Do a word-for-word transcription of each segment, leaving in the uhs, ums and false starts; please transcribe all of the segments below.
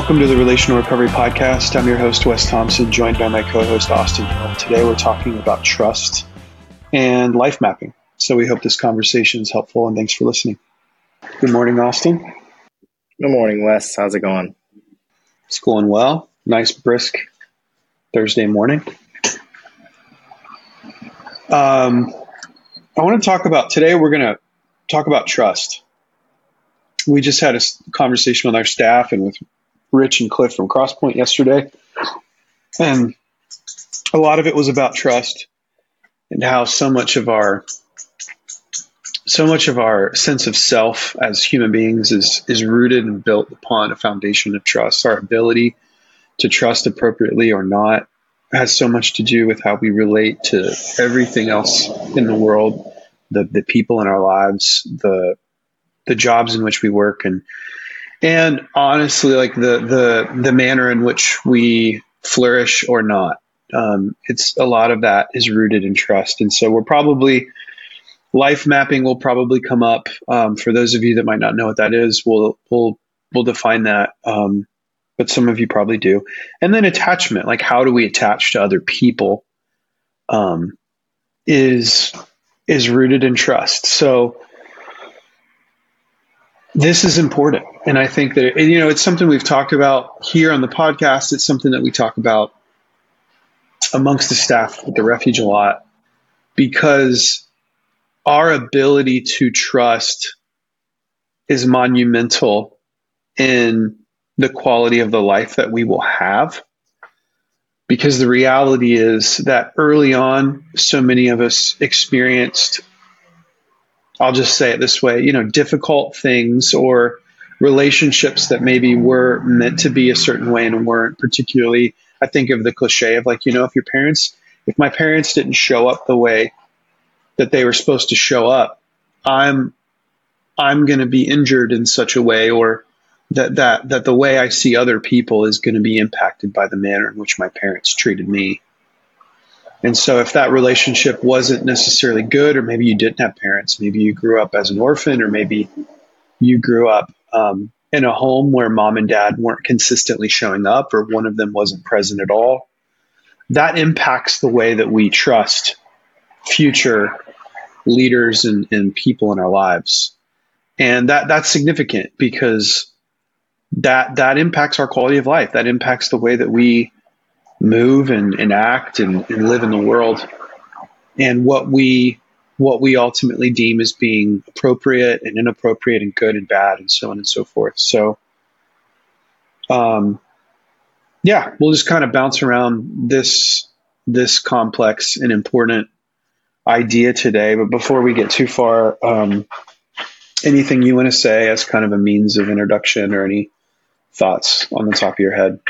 Welcome to the Relational Recovery Podcast. I'm your host, Wes Thompson, joined by my co-host, Austin Hill. Today we're talking about trust and life mapping. So we hope this conversation is helpful, and thanks for listening. Good morning, Austin. Good morning, Wes. How's it going? It's going well. Nice, brisk Thursday morning. Um, I want to talk about, today we're going to talk about trust. We just had a conversation with our staff and with Rich and Cliff from Crosspoint yesterday. And a lot of it was about trust and how so much of our so much of our sense of self as human beings is is rooted and built upon a foundation of trust. Our ability to trust appropriately or not has so much to do with how we relate to everything else in the world, the the people in our lives, the the jobs in which we work, and And honestly, like the, the, the manner in which we flourish or not, um, it's a lot of that is rooted in trust. And so we're probably, life mapping will probably come up. Um, for those of you that might not know what that is, we'll, we'll, we'll define that. Um, but some of you probably do. And then attachment, like how do we attach to other people, um, is, is rooted in trust. So this is important. And I think that, you know, it's something we've talked about here on the podcast. It's something that we talk about amongst the staff at the Refuge a lot, because our ability to trust is monumental in the quality of the life that we will have. Because the reality is that early on, so many of us experienced, I'll just say it this way, you know, difficult things or relationships that maybe were meant to be a certain way and weren't. Particularly, I think of the cliche of like, you know, if your parents, if my parents didn't show up the way that they were supposed to show up, I'm, I'm going to be injured in such a way, or that, that, that the way I see other people is going to be impacted by the manner in which my parents treated me. And so if that relationship wasn't necessarily good, or maybe you didn't have parents, maybe you grew up as an orphan, or maybe you grew up um, in a home where mom and dad weren't consistently showing up, or one of them wasn't present at all, that impacts the way that we trust future leaders and, and people in our lives. And that that's significant, because that that impacts our quality of life. That impacts the way that we move and, and act and, and live in the world, and what we what we ultimately deem as being appropriate and inappropriate and good and bad and so on and so forth. So um yeah, we'll just kind of bounce around this this complex and important idea today. But before we get too far, um anything you want to say as kind of a means of introduction, or any thoughts on the top of your head?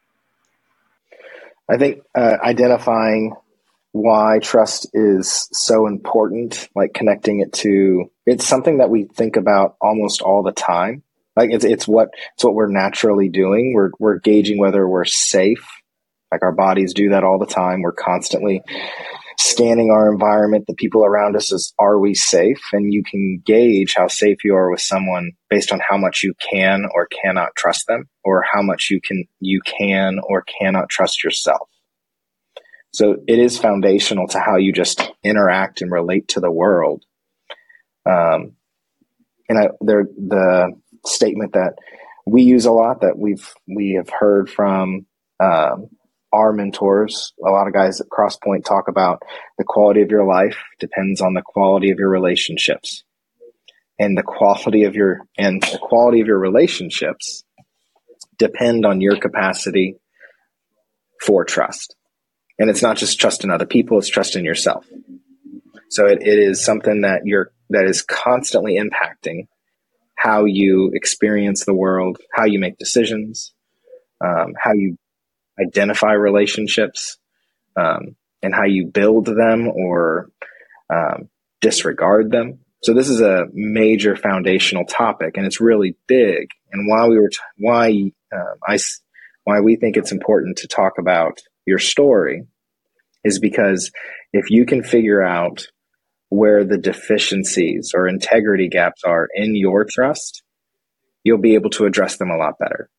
I think uh, identifying why trust is so important, like connecting it to, it's something that we think about almost all the time. Like it's it's what it's what we're naturally doing. We're we're gauging whether we're safe. Like our bodies do that all the time. We're constantly scanning our environment, the people around us, as are we safe? And you can gauge how safe you are with someone based on how much you can or cannot trust them, or how much you can you can or cannot trust yourself. So it is foundational to how you just interact and relate to the world. Um, and I, there, the statement that we use a lot, that we've we have heard from um, our mentors, a lot of guys at Crosspoint talk about the quality of your life depends on the quality of your relationships, and the quality of your and the quality of your relationships depend on your capacity for trust. And it's not just trust in other people, it's trust in yourself. So it, it is something that you're that is constantly impacting how you experience the world, how you make decisions, um, how you identify relationships, um, and how you build them or um, disregard them. So this is a major foundational topic, and it's really big. And why we were t- why uh, I why we think it's important to talk about your story is because if you can figure out where the deficiencies or integrity gaps are in your trust, you'll be able to address them a lot better.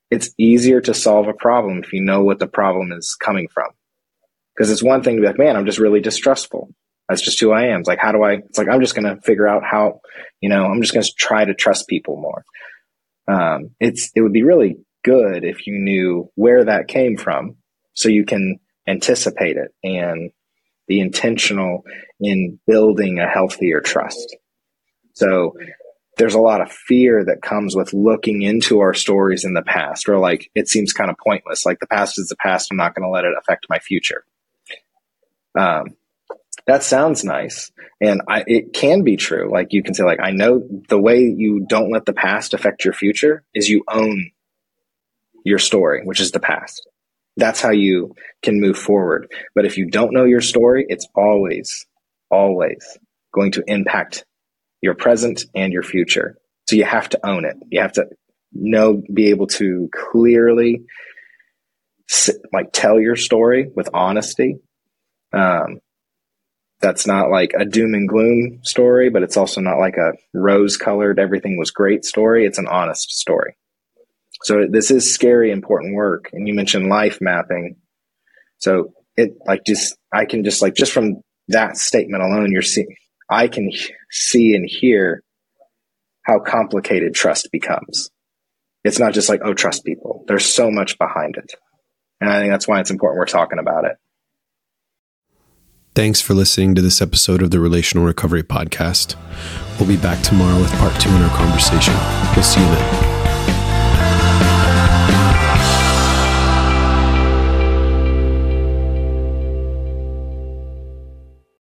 it's easier to solve a problem if you know what the problem is coming from. Because it's one thing to be like, man, I'm just really distrustful. That's just who I am. It's like, how do I, it's like, I'm just going to figure out how, you know, I'm just going to try to trust people more. Um, it's, it would be really good if you knew where that came from so you can anticipate it and be intentional in building a healthier trust. So there's a lot of fear that comes with looking into our stories in the past, or like, it seems kind of pointless. Like, the past is the past. I'm not going to let it affect my future. Um, that sounds nice. And I, it can be true. Like, you can say, like, I know the way you don't let the past affect your future is you own your story, which is the past. That's how you can move forward. But if you don't know your story, it's always, always going to impact your present and your future. So you have to own it. You have to know, be able to clearly like tell your story with honesty. Um, that's not like a doom and gloom story, but it's also not like a rose colored, everything was great story. It's an honest story. So this is scary, important work. And you mentioned life mapping. So it like just, I can just like, just from that statement alone, you're seeing, I can see and hear how complicated trust becomes. It's not just like, oh, trust people. There's so much behind it. And I think that's why it's important we're talking about it. Thanks for listening to this episode of the Relational Recovery Podcast. We'll be back tomorrow with part two in our conversation. We'll see you then.